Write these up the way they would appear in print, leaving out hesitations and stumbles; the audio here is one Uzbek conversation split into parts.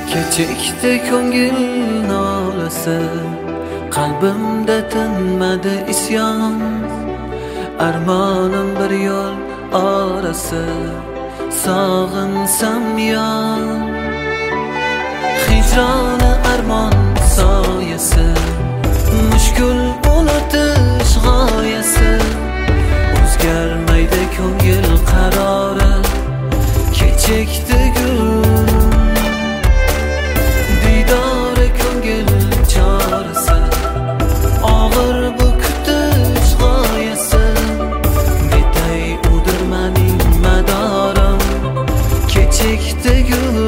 Kechikdi ko'ngil nolasi, qalbimda tinmadi isyon. Armonim bir yo'l orasi, sog'insam yon. Hijroni armon soyasi, mushkul unutish g'oyasi. O'zgarmaydi ko'ngil qarori, kechikdi gul. Didori ko'ngil chorasi, og'ir bu kutish g'oyasi. Netay udirmaning madorim, kechikdi gul.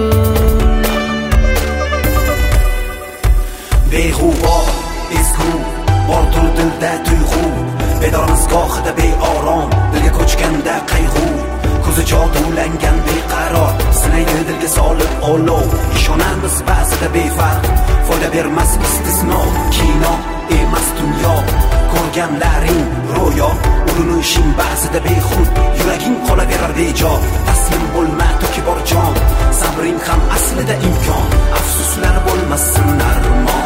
Beg'ubo, ezgu, bordir dilda tuyg'u. Bedormiz gohida beorom, dilga ko'chganda qayg'u. Ko'zi jodulangan beqaror, sinaydi dilga solib olov. Ishonamiz ba'zida befarq, foyda bermas istisno. Kino emas dunyo, ko'rganlaring ro'yo. Urinishing ba'zida behud, yuraging qolaverar bejo. Taslim bo'lma toki bor jon, sabring ham aslida imkon. Afsuslar bo'lmasin armon.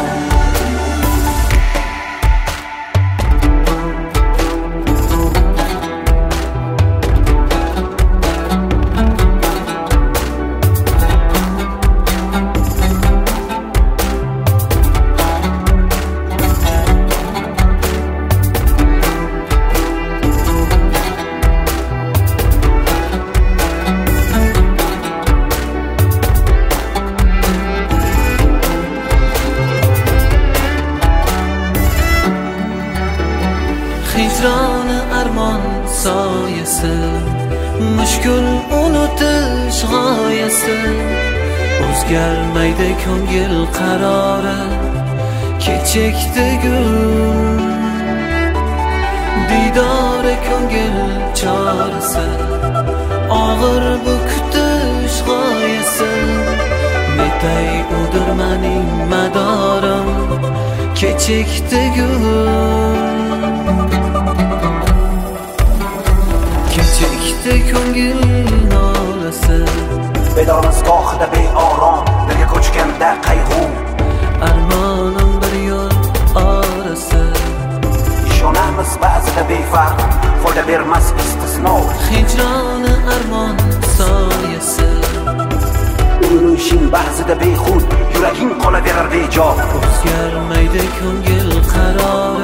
Hijroni armon soyasi, mushkul unutish g'oyasi. O'zgarmaydi ko'ngil qarori, kechikdi gul. Didori ko'ngil chorasi, og'ir bu kutish g'oyasi. Netay udirmaning madorim, kechikdi gul. Kechikdi ko'ngil nolasi, Bedormiz gohida beorom, dilga ko'chganda qayg'u. armonim bir yo'l orasi. Ishonamiz ba'zida befarq, foyda bermas istisno. Hijroni armon soyasi, Urinishing ba'zida behud, yuraging qolaverar bejo. o'zgarmaydi ko'ngil qarori,